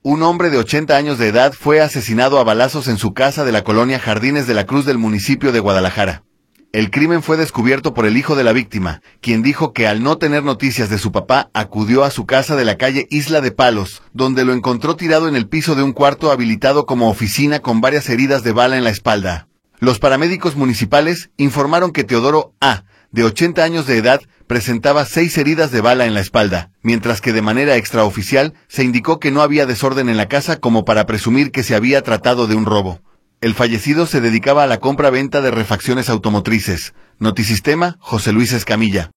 Un hombre de 80 años de edad fue asesinado a balazos en su casa de la colonia Jardines de la Cruz del municipio de Guadalajara. El crimen fue descubierto por el hijo de la víctima, quien dijo que al no tener noticias de su papá, acudió a su casa de la calle Isla de Palos, donde lo encontró tirado en el piso de un cuarto habilitado como oficina con varias heridas de bala en la espalda. Los paramédicos municipales informaron que Teodoro A., de 80 años de edad, presentaba 6 heridas de bala en la espalda, mientras que de manera extraoficial se indicó que no había desorden en la casa como para presumir que se había tratado de un robo. El fallecido se dedicaba a la compra-venta de refacciones automotrices. Notisistema, José Luis Escamilla.